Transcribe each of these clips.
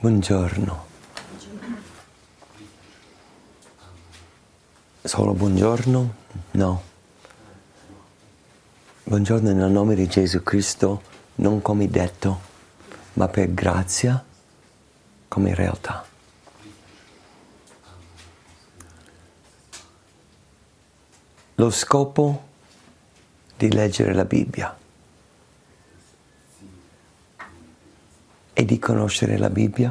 Buongiorno. Solo buongiorno? No. Buongiorno nel nome di Gesù Cristo, non come detto, ma per grazia, come realtà. Lo scopo di leggere la Bibbia è di conoscere la Bibbia.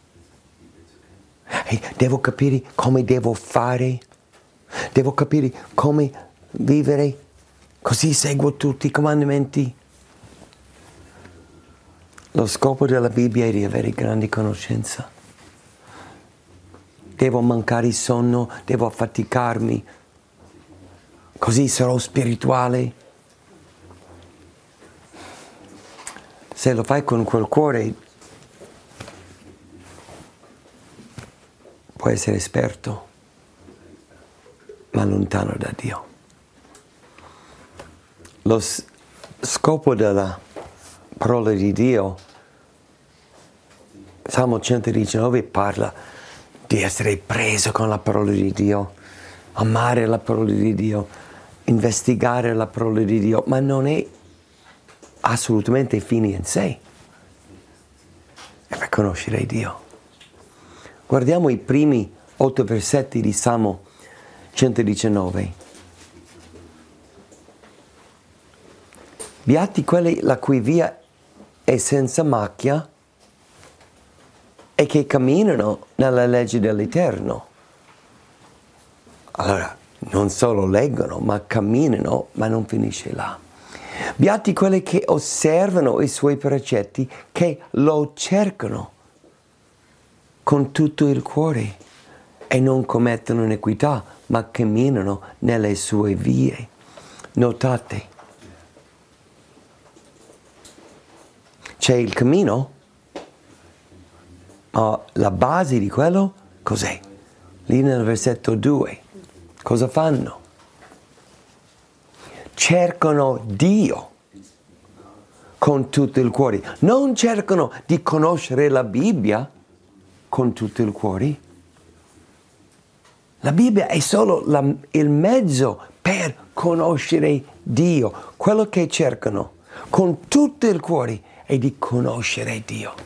E devo capire come devo fare, devo capire come vivere, così seguo tutti i comandamenti. Lo scopo della Bibbia è di avere grande conoscenza. Devo mancare il sonno, devo affaticarmi, così sarò spirituale. Se lo fai con quel cuore, puoi essere esperto, ma lontano da Dio. Lo scopo della parola di Dio, Salmo 119 parla di essere preso con la parola di Dio, amare la parola di Dio, investigare la parola di Dio, ma non è assolutamente fine in sé, è per conoscere Dio. Guardiamo i primi 8 versetti di Salmo 119. Beati quelli la cui via è senza macchia e che camminano nella legge dell'Eterno. Allora, non solo leggono, ma camminano, ma non finisce là. Beati quelli che osservano i suoi precetti, che lo cercano con tutto il cuore e non commettono iniquità, ma camminano nelle sue vie. Notate, c'è il cammino, ma la base di quello cos'è? Lì nel versetto 2, cosa fanno? Cercano Dio con tutto il cuore. Non cercano di conoscere la Bibbia con tutto il cuore. La Bibbia è solo il mezzo per conoscere Dio. Quello che cercano con tutto il cuore è di conoscere Dio.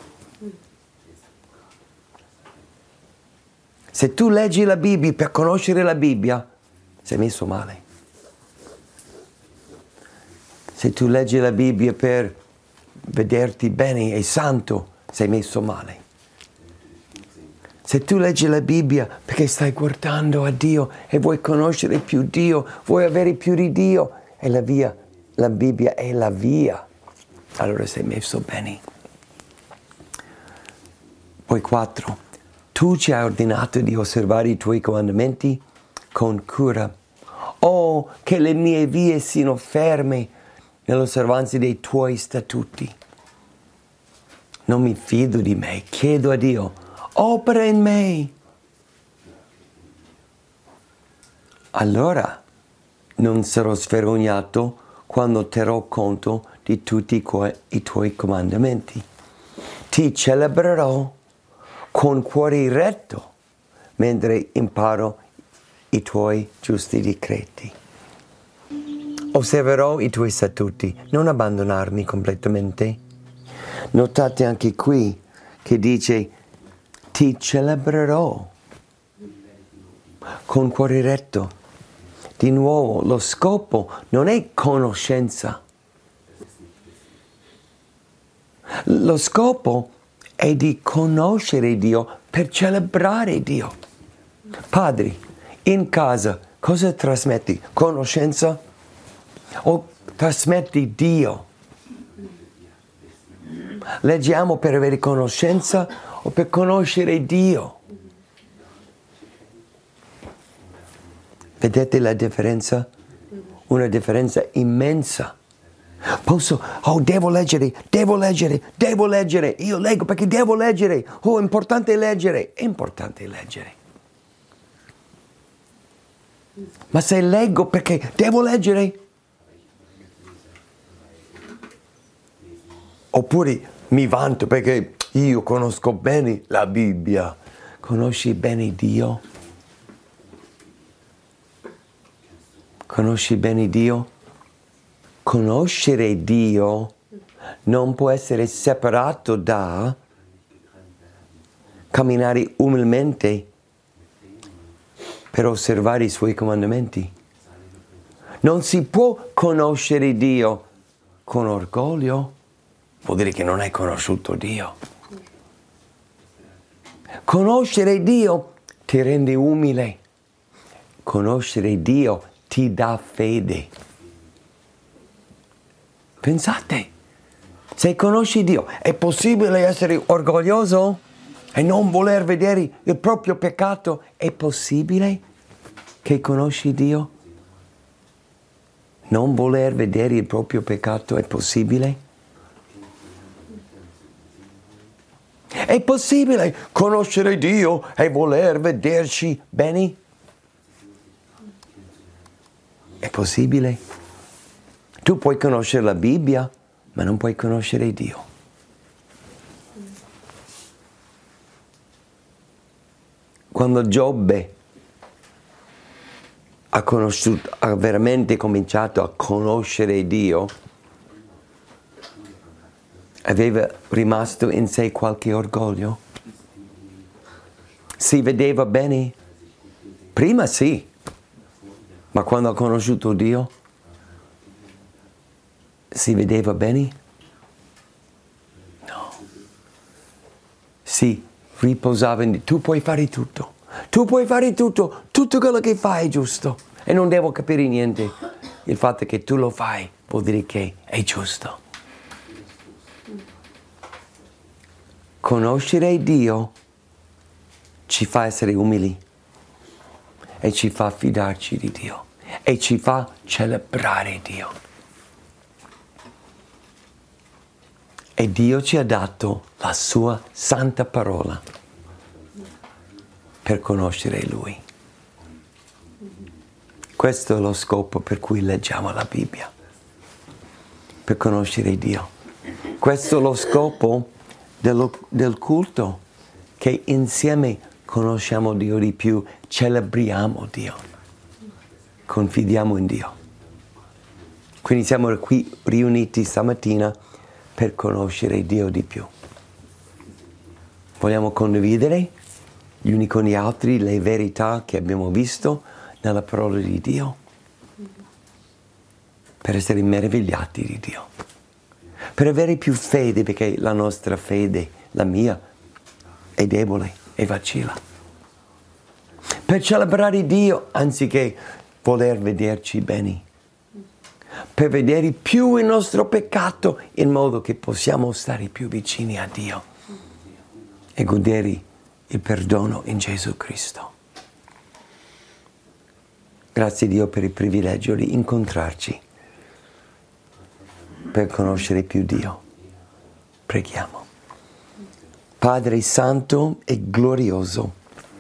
Se tu leggi la Bibbia per conoscere la Bibbia, sei messo male. Se tu leggi la Bibbia per vederti bene e santo, sei messo male. Se tu leggi la Bibbia perché stai guardando a Dio e vuoi conoscere più Dio, vuoi avere più di Dio, è la via, la Bibbia è la via, allora sei messo bene. Poi 4. Tu ci hai ordinato di osservare i tuoi comandamenti con cura. Oh, che le mie vie siano ferme nell'osservanza dei tuoi statuti. Non mi fido di me, chiedo a Dio, opera in me. Allora non sarò svergognato quando terrò conto di tutti i tuoi comandamenti. Ti celebrerò con cuore retto mentre imparo i tuoi giusti decreti. Osserverò i tuoi statuti, non abbandonarmi completamente. Notate anche qui che dice ti celebrerò con cuore retto. Di nuovo, lo scopo non è conoscenza. Lo scopo è di conoscere Dio per celebrare Dio. Padri, in casa cosa trasmetti? Conoscenza? O trasmetti Dio? Leggiamo per avere conoscenza o per conoscere Dio? Vedete la differenza? Una differenza immensa. Devo leggere. Io leggo perché devo leggere. È importante leggere. È importante leggere. Ma se leggo perché devo leggere? Oppure mi vanto perché io conosco bene la Bibbia. Conosci bene Dio? Conosci bene Dio? Conoscere Dio non può essere separato da camminare umilmente per osservare i Suoi comandamenti. Non si può conoscere Dio con orgoglio, vuol dire che non hai conosciuto Dio. Conoscere Dio ti rende umile, conoscere Dio ti dà fede. Pensate, se conosci Dio, è possibile essere orgoglioso e non voler vedere il proprio peccato? È possibile che conosci Dio? Non voler vedere il proprio peccato è possibile? È possibile conoscere Dio e voler vederci bene? È possibile? Tu puoi conoscere la Bibbia, ma non puoi conoscere Dio. Quando Giobbe ha veramente cominciato a conoscere Dio, aveva rimasto in sé qualche orgoglio? Si vedeva bene? Prima sì, ma quando ha conosciuto Dio, si vedeva bene? No. Si riposava in Dio. Tu puoi fare tutto. Tu puoi fare tutto. Tutto quello che fai è giusto. E non devo capire niente. Il fatto che tu lo fai vuol dire che è giusto. Conoscere Dio ci fa essere umili e ci fa fidarci di Dio e ci fa celebrare Dio. E Dio ci ha dato la sua santa parola per conoscere Lui. Questo è lo scopo per cui leggiamo la Bibbia, per conoscere Dio. Questo è lo scopo del culto, che insieme conosciamo Dio di più, celebriamo Dio, confidiamo in Dio. Quindi siamo qui riuniti stamattina per conoscere Dio di più. Vogliamo condividere gli uni con gli altri le verità che abbiamo visto nella parola di Dio, per essere meravigliati di Dio, per avere più fede, perché la nostra fede, la mia, è debole e vacilla, per celebrare Dio anziché voler vederci bene, per vedere più il nostro peccato in modo che possiamo stare più vicini a Dio e godere il perdono in Gesù Cristo. Grazie Dio per il privilegio di incontrarci per conoscere più Dio. Preghiamo. Padre Santo e glorioso,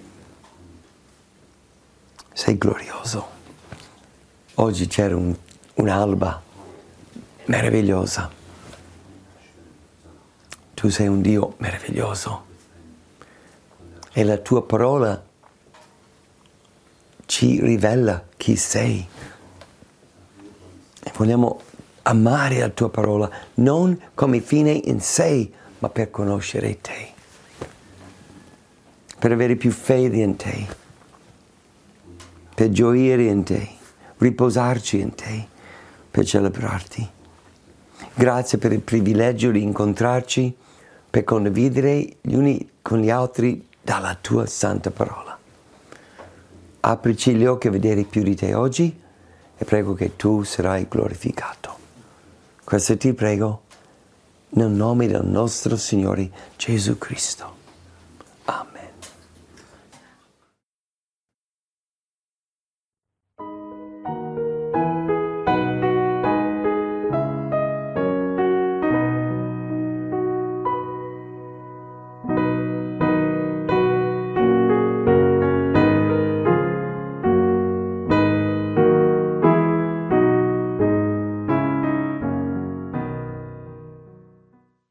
sei glorioso. Oggi c'era un'alba meravigliosa. Tu sei un Dio meraviglioso e la tua parola ci rivela chi sei. E vogliamo amare la tua parola, non come fine in sé, ma per conoscere te, per avere più fede in te, per gioire in te, riposarci in te, per celebrarti. Grazie per il privilegio di incontrarci, per condividere gli uni con gli altri dalla tua santa parola. Aprici gli occhi a vedere più di te oggi e prego che tu sarai glorificato. Questo ti prego nel nome del nostro Signore Gesù Cristo.